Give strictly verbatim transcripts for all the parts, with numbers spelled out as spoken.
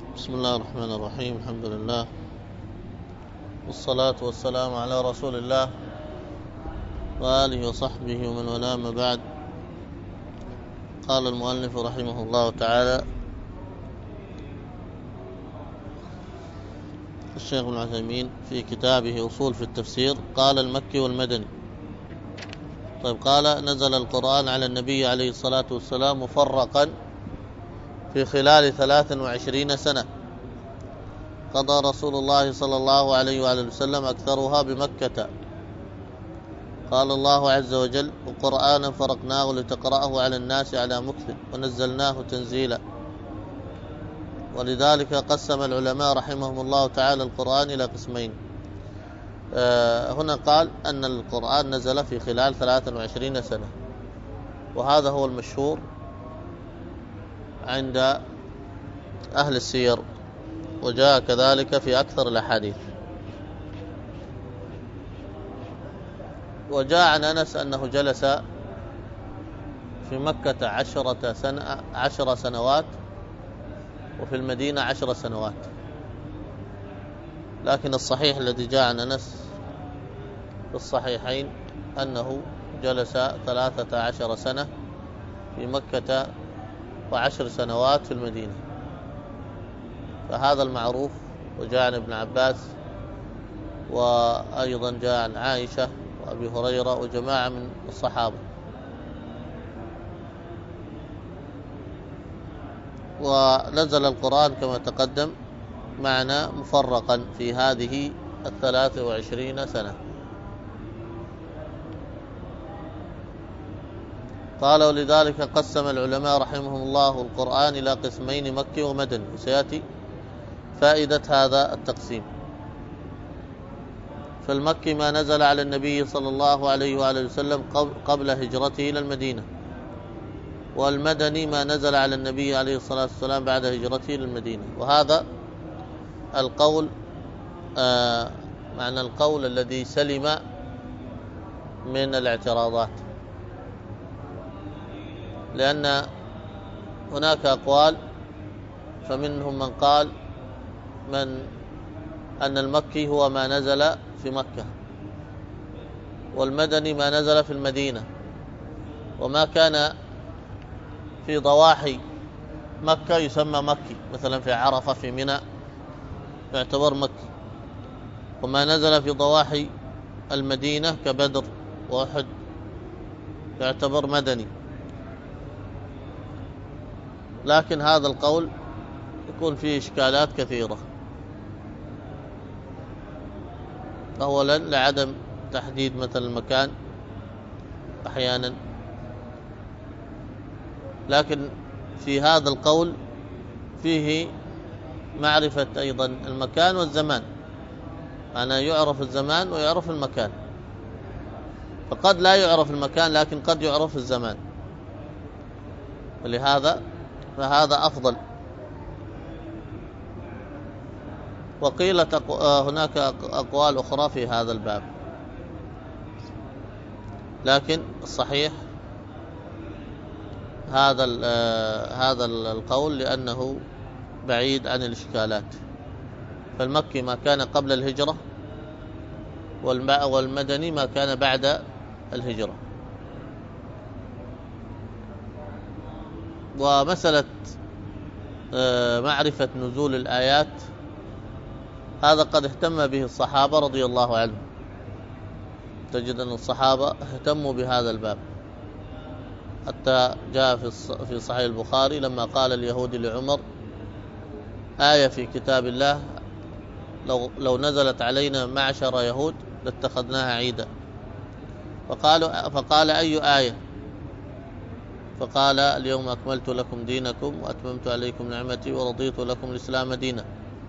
بسم الله الرحمن الرحيم. الحمد لله والصلاة والسلام على رسول الله وآله وصحبه ومن والاه، ما بعد. قال المؤلف رحمه الله تعالى الشيخ ابن عثيمين في كتابه أصول في التفسير، قال المكي والمدني. طيب، قال نزل القرآن على النبي عليه الصلاة والسلام مفرقا في خلال ثلاث وعشرين سنة، قضى رسول الله صلى الله عليه وآله وسلم أكثرها بمكة. قال الله عز وجل: وقرآنا فرقناه لتقرأه على الناس على مكث ونزلناه تنزيلا. ولذلك قسم العلماء رحمهم الله تعالى القرآن إلى قسمين. آه هنا قال أن القرآن نزل في خلال ثلاث وعشرين سنة، وهذا هو المشهور عند أهل السير، وجاء كذلك في أكثر الأحاديث. وجاء عن أنس أنه جلس في مكة عشرة سنة عشر سنوات، وفي المدينة عشر سنوات. لكن الصحيح الذي جاء عن أنس في الصحيحين أنه جلس ثلاثة عشر سنة في مكة وعشر سنوات في المدينة، فهذا المعروف. وجاء عن ابن عباس، وأيضا جاء عن عائشة وأبي هريرة وجماعة من الصحابة. ونزل القرآن كما تقدم معنا مفرقا في هذه الثلاث وعشرين سنة. قال: ولذلك قسم العلماء رحمهم الله القرآن إلى قسمين، مكي ومدني، وسيأتي فائدة هذا التقسيم. فالمكي ما نزل على النبي صلى الله عليه وآله وسلم قبل هجرته إلى المدينة، والمدني ما نزل على النبي عليه الصلاة والسلام بعد هجرته إلى المدينة. وهذا القول آه معنى القول الذي سلم من الاعتراضات، لأن هناك أقوال، فمنهم من قال من أن المكي هو ما نزل في مكة، والمدني ما نزل في المدينة، وما كان في ضواحي مكة يسمى مكي، مثلا في عرفة في منى يعتبر مكي، وما نزل في ضواحي المدينة كبدر وأحد يعتبر مدني. لكن هذا القول يكون فيه إشكالات كثيرة. أولا لعدم تحديد مثل المكان أحيانا، لكن في هذا القول فيه معرفة أيضا المكان والزمان، معناه يعرف الزمان ويعرف المكان. فقد لا يعرف المكان لكن قد يعرف الزمان، ولهذا فهذا أفضل. وقيل هناك أقوال أخرى في هذا الباب، لكن الصحيح هذا هذا القول لأنه بعيد عن الإشكالات. فالمكي ما كان قبل الهجرة، والمدني ما كان بعد الهجرة. ومسألة معرفة نزول الآيات هذا قد اهتم به الصحابة رضي الله عنهم، تجد أن الصحابة اهتموا بهذا الباب، حتى جاء في صحيح البخاري لما قال اليهودي لعمر: آية في كتاب الله لو, لو نزلت علينا معشر يهود لاتخذناها عيدا. فقالوا فقال: أي آية؟ فقال: اليوم أكملت لكم دينكم وأتممت عليكم نعمتي ورضيت لكم الإسلام دينا.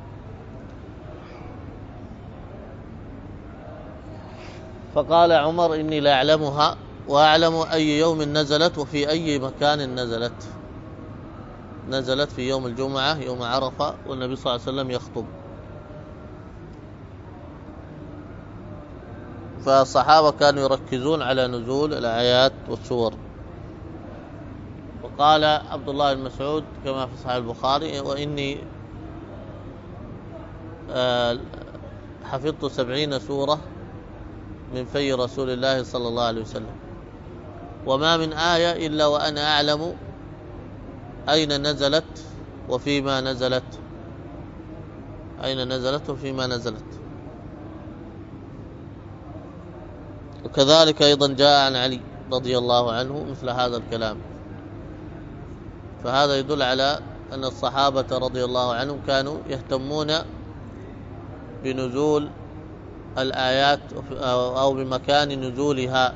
فقال عمر: إني لا أعلمها، وأعلم أي يوم نزلت وفي أي مكان نزلت. نزلت في يوم الجمعة يوم عرفة، والنبي صلى الله عليه وسلم يخطب. فالصحابة كانوا يركزون على نزول الآيات والسور. وقال عبد الله بن مسعود كما في صحيح البخاري: وإني حفظت سبعين سورة من في رسول الله صلى الله عليه وسلم، وما من آية إلا وأنا أعلم أين نزلت وفيما نزلت، أين نزلت وفيما نزلت. وكذلك أيضا جاء عن علي رضي الله عنه مثل هذا الكلام. فهذا يدل على أن الصحابة رضي الله عنهم كانوا يهتمون بنزول الآيات أو بمكان نزولها،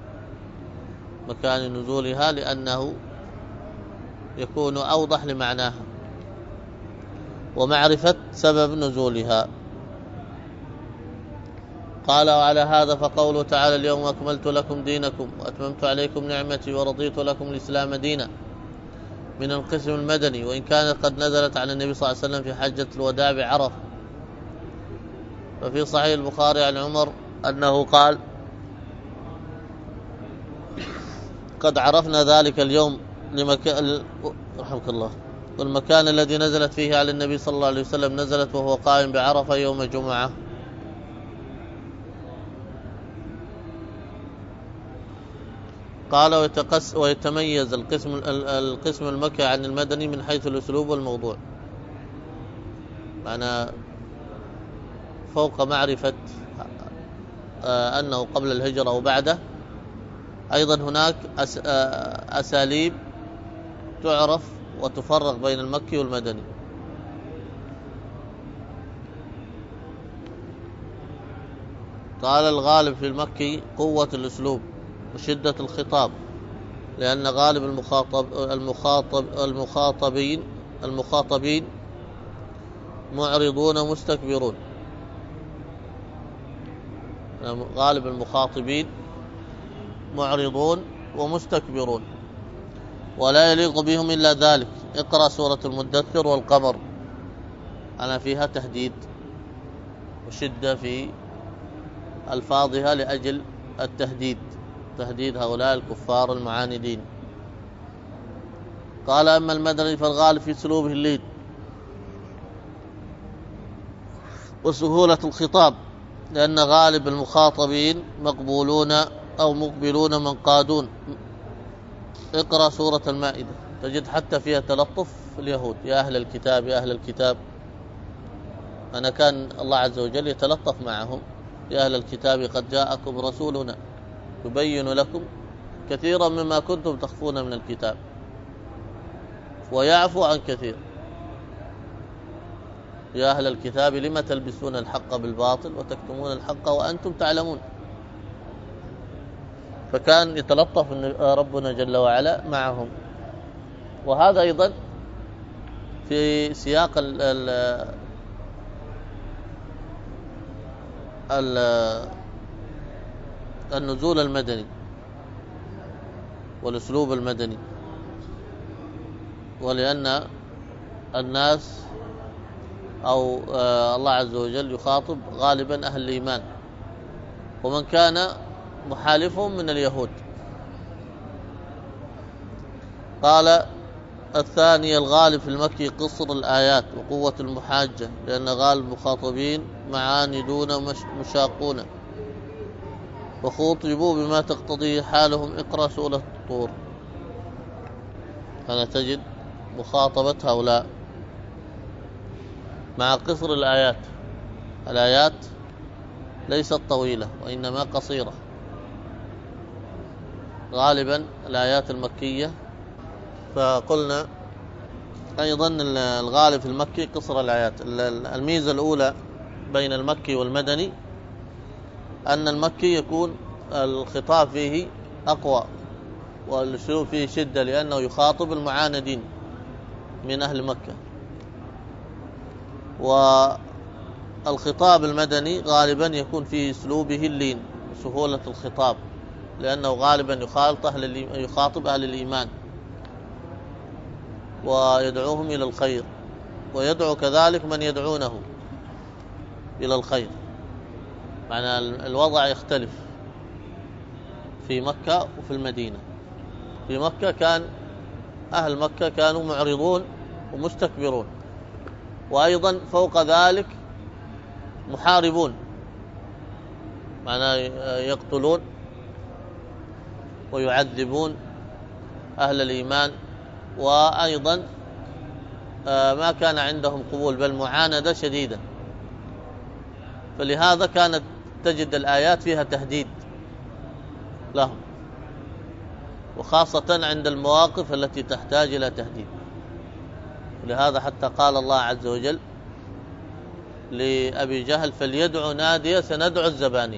مكان نزولها، لأنه يكون أوضح لمعناها ومعرفة سبب نزولها. قال: وعلى هذا فقوله تعالى: اليوم أكملت لكم دينكم وأتممت عليكم نعمتي ورضيت لكم الإسلام دينا، من القسم المدني، وإن كانت قد نزلت على النبي صلى الله عليه وسلم في حجة الوداع بعرفة. ففي صحيح البخاري عن عمر أنه قال: قد عرفنا ذلك اليوم لمكان رحمك الله، والمكان الذي نزلت فيه على النبي صلى الله عليه وسلم نزلت وهو قائم بعرفة يوم جمعة. قال: ويتميز القسم القسم المكي عن المدني من حيث الأسلوب والموضوع، معنى فوق معرفة أنه قبل الهجرة وبعده، أيضا هناك أساليب تعرف وتفرق بين المكي والمدني. قال: الغالب في المكي قوة الأسلوب وشدة الخطاب، لأن غالب المخاطب المخاطب المخاطبين المخاطبين معرضون مستكبرون. غالب المخاطبين معرضون ومستكبرون، ولا يليق بهم إلا ذلك. اقرأ سورة المدثر والقمر، أنا فيها تهديد وشدة في ألفاظها لأجل التهديد، تهديد هؤلاء الكفار المعاندين. قال: أما المدني فالغالب في سلوبه اللين وسهولة الخطاب، لأن غالب المخاطبين مقبولون أو مقبلون منقادون. اقرأ سورة المائدة تجد حتى فيها تلطف اليهود: يا أهل الكتاب يا أهل الكتاب. أنا كان الله عز وجل يتلطف معهم: يا أهل الكتاب قد جاءكم رسولنا يبين لكم كثيرا مما كنتم تخفون من الكتاب ويعفو عن كثير. يا أهل الكتاب لم تلبسون الحق بالباطل وتكتمون الحق وأنتم تعلمون. فكان يتلطف ربنا جل وعلا معهم. وهذا أيضا في سياق ال ال ال النزول المدني والأسلوب المدني، ولأن الناس أو الله عز وجل يخاطب غالبا أهل الإيمان ومن كان محالفهم من اليهود. قال: الثاني الغالب في المكي قصر الآيات وقوة المحاجة، لأن غالب المخاطبين معاندون مشاقون وخوطبوا بما تقتضيه حالهم. اقرأ سورة الطور. أنا تجد مخاطبة هؤلاء مع قصر الآيات. الآيات ليست طويلة وإنما قصيرة. غالبا الآيات المكية، فقلنا أيضا الغالب في المكي قصر الآيات. الميزة الأولى بين المكي والمدني أن المكي يكون الخطاب فيه أقوى والأسلوب فيه شدة، لأنه يخاطب المعاندين من أهل مكة. والخطاب المدني غالبا يكون فيه أسلوبه اللين وسهولة الخطاب، لأنه غالبا يخاطب أهل يخاطب أهل الإيمان ويدعوهم إلى الخير، ويدعو كذلك من يدعونه إلى الخير. معنى الوضع يختلف في مكة وفي المدينة. في مكة كان أهل مكة كانوا معرضون ومستكبرون، وأيضا فوق ذلك محاربون، معناه يقتلون ويعذبون أهل الإيمان، وأيضا ما كان عندهم قبول بل معاندة شديدة. فلهذا كانت تجد الآيات فيها تهديد لهم، وخاصة عند المواقف التي تحتاج إلى تهديد. لهذا حتى قال الله عز وجل لأبي جهل فليدعو نادية سندعو الزبانية.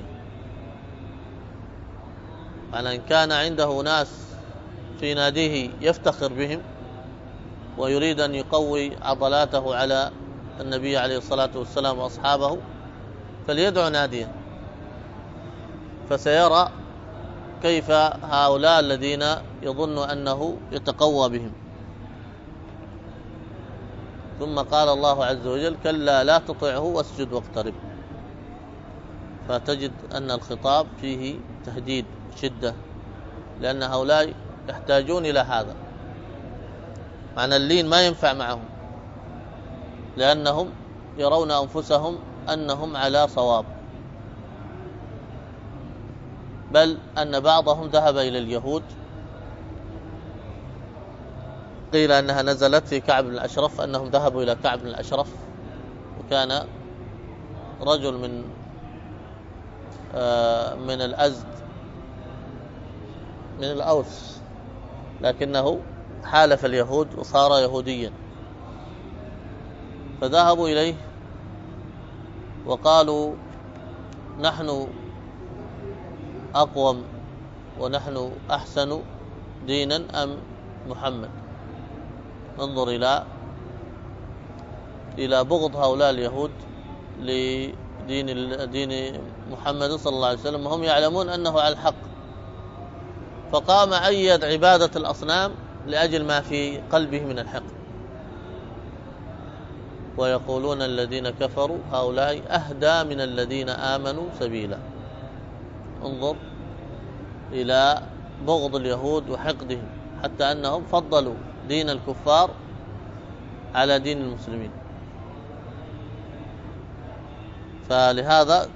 معنى إن كان عنده ناس في ناديه يفتخر بهم ويريد أن يقوي عضلاته على النبي عليه الصلاة والسلام وأصحابه فليدعو نادية، فسيرى كيف هؤلاء الذين يظن أنه يتقوى بهم. ثم قال الله عز وجل كلا لا تطعه واسجد واقترب. فتجد أن الخطاب فيه تهديد شدة، لأن هؤلاء يحتاجون إلى هذا. معنى اللين ما ينفع معهم، لأنهم يرون أنفسهم أنهم على صواب، بل أن بعضهم ذهب إلى اليهود، قيل أنها نزلت في كعب بن الأشرف، أنهم ذهبوا إلى كعب بن الأشرف، وكان رجل من من الأزد من الأوس، لكنه حالف اليهود وصار يهوديا. فذهبوا إليه وقالوا نحن أقوم ونحن أحسن دينا أم محمد. انظر إلى إلى بغض هؤلاء اليهود لدين دين محمد صلى الله عليه وسلم، وهم يعلمون أنه على الحق. فقام أيد عبادة الأصنام لأجل ما في قلبه من الحقد. ويقولون الذين كفروا هؤلاء أهدى من الذين آمنوا سبيلا. انظر إلى بغض اليهود وحقدهم، حتى أنهم فضلوا دين الكفار على دين المسلمين. فلهذا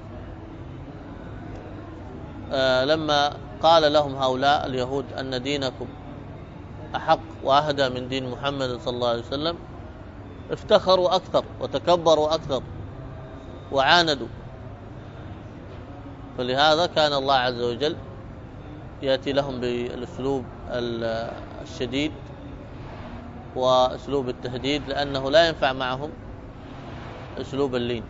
آه لما قال لهم هؤلاء اليهود أن دينكم أحق وأهدى من دين محمد صلى الله عليه وسلم، افتخروا أكثر وتكبروا أكثر وعاندوا. فلهذا كان الله عز وجل يأتي لهم بالأسلوب الشديد وأسلوب التهديد، لأنه لا ينفع معهم أسلوب اللين.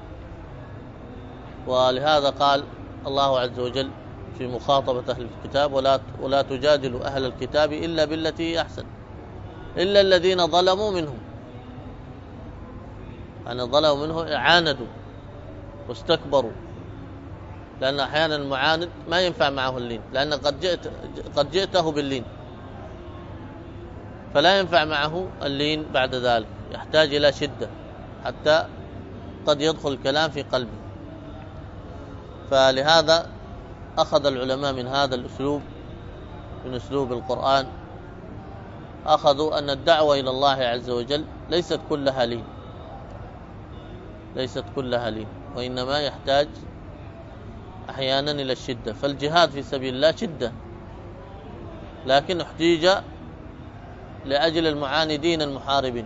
ولهذا قال الله عز وجل في مخاطبة أهل الكتاب ولا ولا تجادلوا أهل الكتاب إلا بالتي هي أحسن إلا الذين ظلموا منهم. أن ظلموا منه عاندوا واستكبروا، لأن أحيانا المعاند ما ينفع معه اللين، لأن قد جئت قد جئته باللين فلا ينفع معه اللين بعد ذلك، يحتاج إلى شدة حتى قد يدخل الكلام في قلبه. فلهذا أخذ العلماء من هذا الأسلوب، من أسلوب القرآن، أخذوا أن الدعوة إلى الله عز وجل ليست كلها لين، ليست كلها لين، وإنما يحتاج أحيانا إلى الشدة. فالجهاد في سبيل الله شدة، لكن احتيج لأجل المعاندين المحاربين.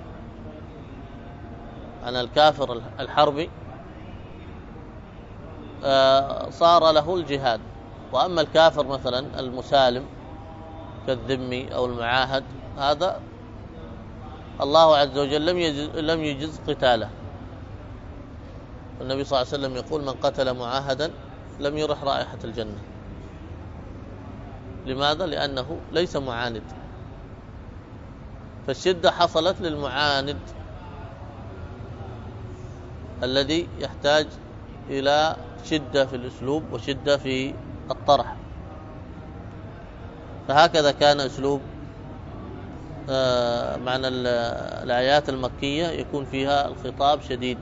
عن الكافر الحربي صار له الجهاد، وأما الكافر مثلا المسالم كالذمي أو المعاهد هذا الله عز وجل لم يجز, لم يجز قتاله. النبي صلى الله عليه وسلم يقول من قتل معاهدا لم يرح رائحة الجنة. لماذا؟ لأنه ليس معاند. فالشدة حصلت للمعاند الذي يحتاج إلى شدة في الأسلوب وشدة في الطرح. فهكذا كان أسلوب معنى الآيات المكية، يكون فيها الخطاب شديد.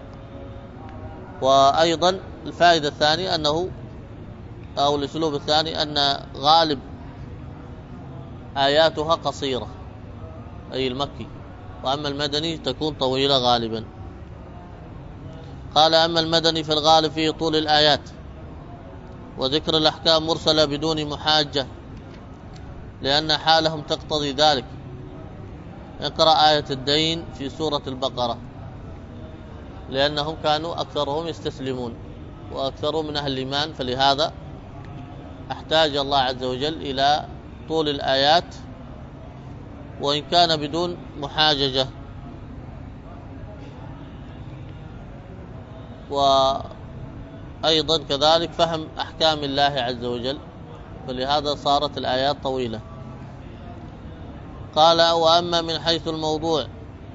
وأيضا الفائدة الثانية أنه أو الأسلوب الثاني أن غالب آياتها قصيرة، أي المكي، وأما المدني تكون طويلة غالبا. قال أما المدني في الغالب فيه طول الآيات وذكر الأحكام مرسلة بدون محاجة لأن حالهم تقتضي ذلك. اقرأ آية الدين في سورة البقرة لأنهم كانوا أكثرهم يستسلمون وأكثرهم من أهل الإيمان، فلهذا احتاج الله عز وجل إلى طول الآيات وإن كان بدون محاججة. وأيضا كذلك فهم أحكام الله عز وجل، فلهذا صارت الآيات طويلة. قال وأما من حيث الموضوع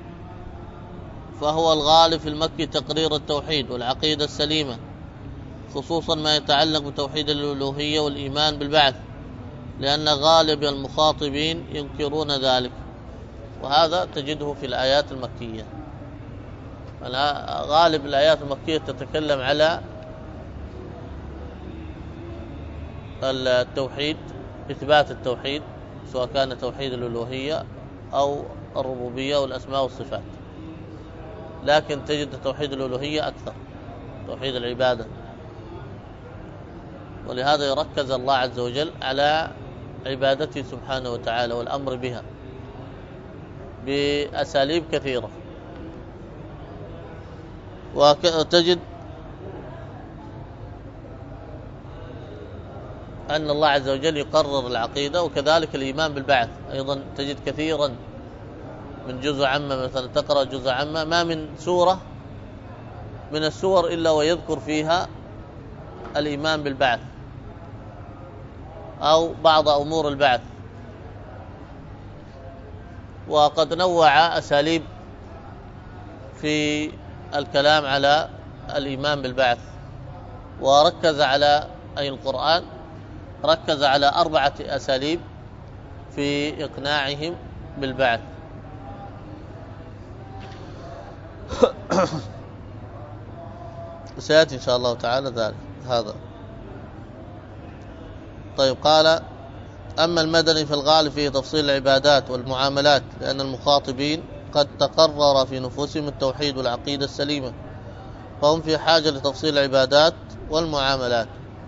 فهو الغالب في المكي تقرير التوحيد والعقيدة السليمة، خصوصا ما يتعلق بتوحيد الألوهية والإيمان بالبعث، لأن غالب المخاطبين ينكرون ذلك، وهذا تجده في الآيات المكية. غالب الآيات المكية تتكلم على التوحيد، إثبات التوحيد، سواء كان توحيد الألوهية أو الربوبية والأسماء والصفات، لكن تجد توحيد الألوهية أكثر، توحيد العبادة، ولهذا يركز الله عز وجل على عبادته سبحانه وتعالى والأمر بها بأساليب كثيرة. وتجد أن الله عز وجل يقرر العقيدة، وكذلك الإيمان بالبعث أيضا تجد كثيرا من جزء عامة، مثلا تقرأ جزء عامة ما من سورة من السور إلا ويذكر فيها الإيمان بالبعث أو بعض أمور البعث. وقد نوع أساليب في الكلام على الإيمان بالبعث، وركز على أي القرآن ركز على أربعة أساليب في إقناعهم بالبعث. سيأتي إن شاء الله تعالى ذلك هذا. طيب قال أما المدني في الغالب فيه تفصيل العبادات والمعاملات، لأن المخاطبين قد تقرر في نفوسهم التوحيد والعقيدة السليمة، فهم في حاجة لتفصيل العبادات والمعاملات.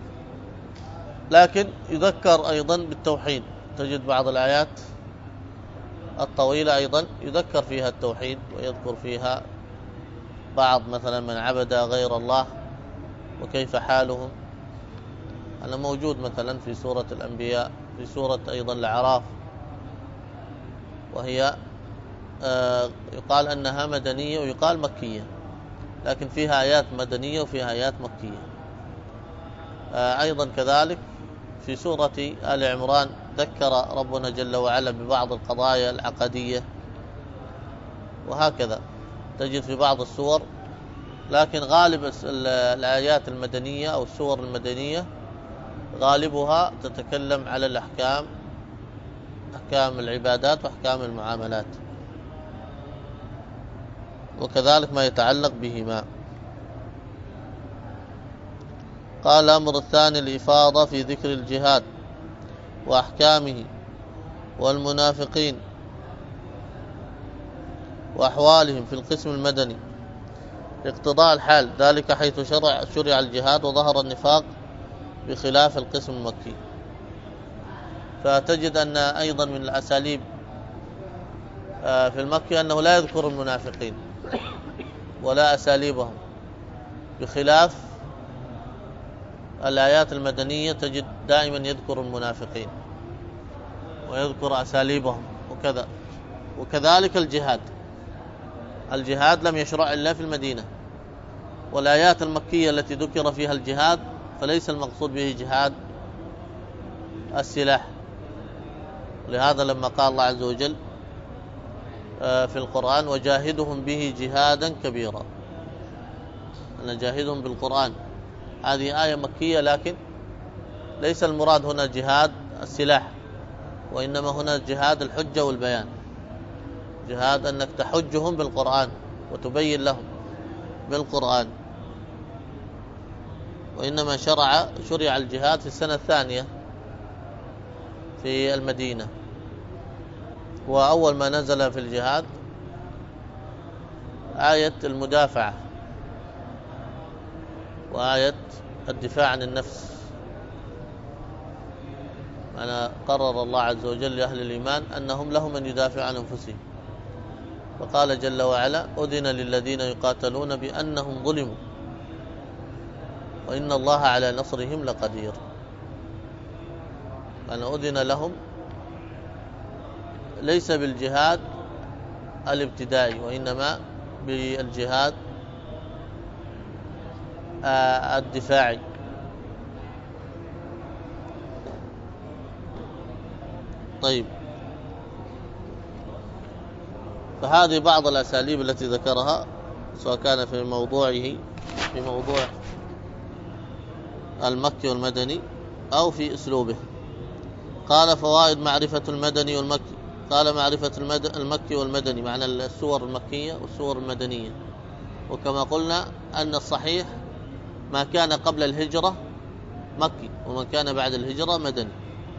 لكن يذكر أيضا بالتوحيد، تجد بعض الآيات الطويلة أيضا يذكر فيها التوحيد، ويذكر فيها بعض مثلا من عبد غير الله وكيف حالهم. أنا موجود مثلا في سورة الأنبياء، في سورة أيضا الأعراف، وهي يقال أنها مدنية ويقال مكية، لكن فيها آيات مدنية وفيها آيات مكية. أيضا كذلك في سورة آل عمران ذكر ربنا جل وعلا ببعض القضايا العقدية، وهكذا تجد في بعض السور. لكن غالب الآيات المدنية أو السور المدنية غالبها تتكلم على الأحكام، أحكام العبادات وأحكام المعاملات، وكذلك ما يتعلق بهما. قال الأمر الثاني الإفاضة في ذكر الجهاد وأحكامه والمنافقين وأحوالهم في القسم المدني لاقتضاء الحال، ذلك حيث شرع, شرع الجهاد وظهر النفاق بخلاف القسم المكي. فتجد أن أيضا من الأساليب في المكي أنه لا يذكر المنافقين ولا أساليبهم، بخلاف الآيات المدنية تجد دائما يذكر المنافقين ويذكر أساليبهم وكذا. وكذلك الجهاد، الجهاد لم يشرع إلا في المدينة، والآيات المكية التي ذكر فيها الجهاد فليس المقصود به جهاد السلاح. لهذا لما قال الله عز وجل في القرآن وجاهدهم به جهادا كبيرا، أن جاهدهم بالقرآن، هذه آية مكية، لكن ليس المراد هنا جهاد السلاح، وإنما هنا جهاد الحجة والبيان، جهاد أنك تحجهم بالقرآن وتبين لهم بالقرآن. وإنما شرع شرع الجهاد في السنة الثانية في المدينة، وأول ما نزل في الجهاد آية المدافعة، وآية الدفاع عن النفس. أنا قرر الله عز وجل لأهل الإيمان أنهم لهم من يدافع عن أنفسهم، وقال جل وعلا: أذن للذين يقاتلون بأنهم ظلموا وإن الله على نصرهم لقدير. أنا أذن لهم ليس بالجهاد الابتدائي، وإنما بالجهاد الدفاعي. طيب، فهذه بعض الأساليب التي ذكرها، سواء كان في موضوعه في موضوع المكي والمدني أو في أسلوبه. قال: فوائد معرفة المدني والمكي. قال: معرفة المكي والمدني معنى السور المكية والسور المدنية. وكما قلنا أن الصحيح ما كان قبل الهجرة مكي، وما كان بعد الهجرة مدني.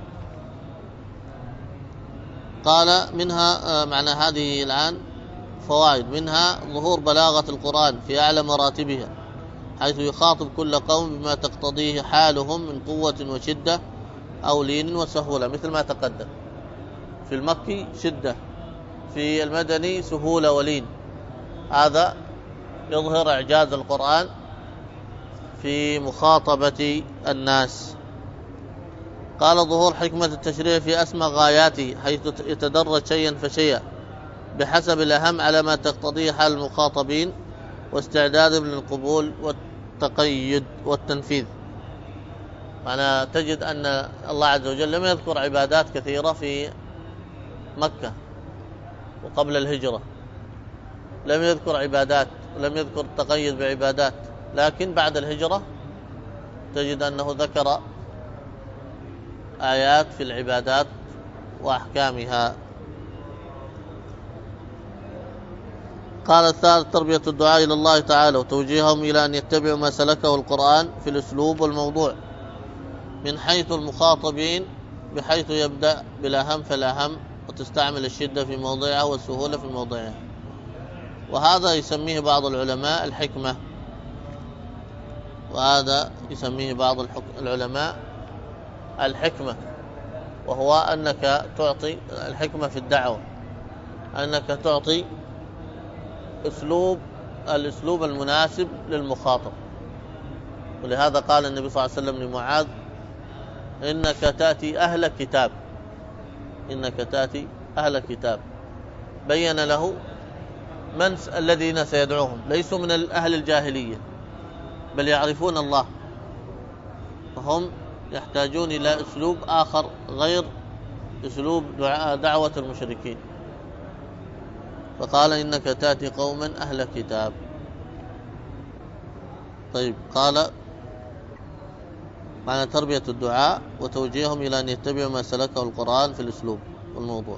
قال: منها معنى هذه الآن فوائد، منها ظهور بلاغة القرآن في أعلى مراتبها، حيث يخاطب كل قوم بما تقتضيه حالهم من قوة وشدة أو لين وسهولة، مثل ما تقدم. في المكي شدة، في المدني سهولة ولين. هذا يظهر إعجاز القرآن في مخاطبة الناس. قال: ظهور حكمة التشريع في أسمى غاياته، حيث يتدرج شيئا فشيئا بحسب الأهم على ما تقتضيه حال المخاطبين، واستعدادهم للقبول والتقيد والتنفيذ. معنى تجد أن الله عز وجل لم يذكر عبادات كثيرة في مكة وقبل الهجرة، لم يذكر عبادات ولم يذكر التقيد بعبادات، لكن بعد الهجرة تجد أنه ذكر آيات في العبادات وأحكامها. قال: الثالث تربية الدعاء إلى الله تعالى وتوجيههم إلى أن يتبعوا ما سلكه القرآن في الأسلوب والموضوع من حيث المخاطبين، بحيث يبدأ بالأهم فالأهم، وتستعمل الشدة في موضعها والسهولة في موضعها. وهذا يسميه بعض العلماء الحكمة، وهذا يسميه بعض العلماء الحكمة، وهو أنك تعطي الحكمة في الدعوة، أنك تعطي أسلوب الأسلوب المناسب للمخاطب. ولهذا قال النبي صلى الله عليه وسلم لمعاذ: إنك تأتي أهل كتاب إنك تأتي أهل كتاب. بين له من الذين سيدعوهم، ليسوا من أهل الجاهلية، بل يعرفون الله، فهم يحتاجون إلى أسلوب آخر غير أسلوب دعوة المشركين. فقال: إنك تأتي قوما أهل كتاب. طيب، قال: معنى تربية الدعاء وتوجيههم إلى أن يتبعوا ما سلكه القرآن في الأسلوب والموضوع.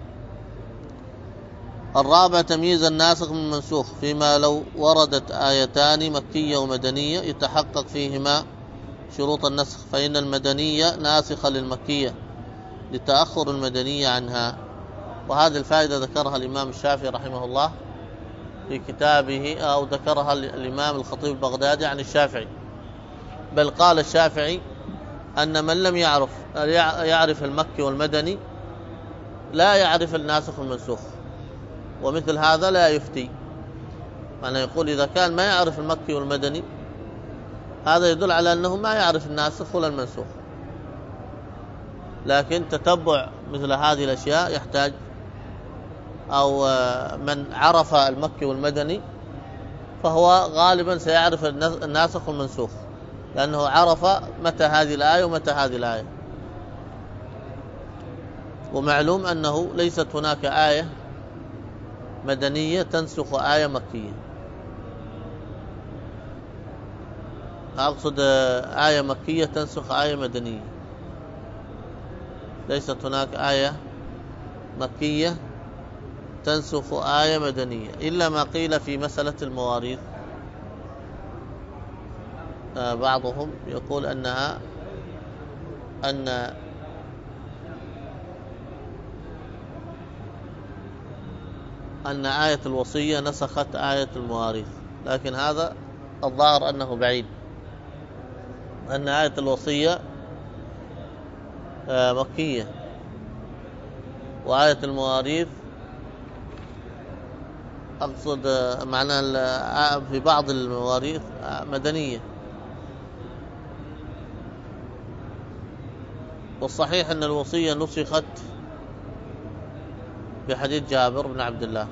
الرابع تمييز الناسخ من المنسوخ، فيما لو وردت آيتان مكية ومدنية يتحقق فيهما شروط النسخ، فإن المدنية ناسخة للمكية لتأخر المدنية عنها. وهذه الفائدة ذكرها الإمام الشافعي رحمه الله في كتابه، أو ذكرها الإمام الخطيب البغدادي عن الشافعي، بل قال الشافعي أن من لم يعرف يعرف المكي والمدني لا يعرف الناسخ والمنسوخ، ومثل هذا لا يفتي. معنى يقول إذا كان ما يعرف المكي والمدني، هذا يدل على أنه ما يعرف الناسخ ولا المنسوخ. لكن تتبع مثل هذه الأشياء يحتاج، أو من عرف المكي والمدني فهو غالبا سيعرف الناسخ والمنسوخ، لأنه عرف متى هذه الآية ومتى هذه الآية. ومعلوم أنه ليست هناك آية مدنية تنسخ آية مكية، أقصد آية مكية تنسخ آية مدنية. ليست هناك آية مكية تنسخ آية مدنية، إلا ما قيل في مسألة المواريث. بعضهم يقول أنها أن أن آية الوصية نسخت آية المواريث، لكن هذا الظاهر أنه بعيد، أن آية الوصية مكية، وآية المواريث أقصد معناها في بعض المواريث مدنية. والصحيح أن الوصية نسخت بحديث جابر بن عبد الله.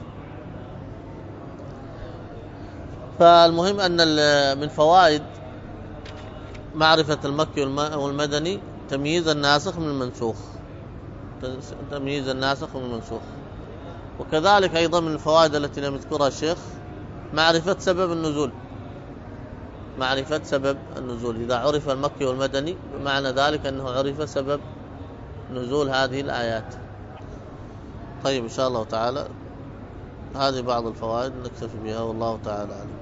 فالمهم أن من فوائد معرفة المكي والمدني تمييز الناسخ من المنسوخ، تمييز الناسخ من المنسوخ. وكذلك أيضا من الفوائد التي لم يذكرها الشيخ معرفة سبب النزول، معرفة سبب النزول. إذا عرف المكي والمدني بمعنى ذلك أنه عرف سبب نزول هذه الآيات. طيب إن شاء الله تعالى هذه بعض الفوائد نكتفي بها، والله تعالى أعلم.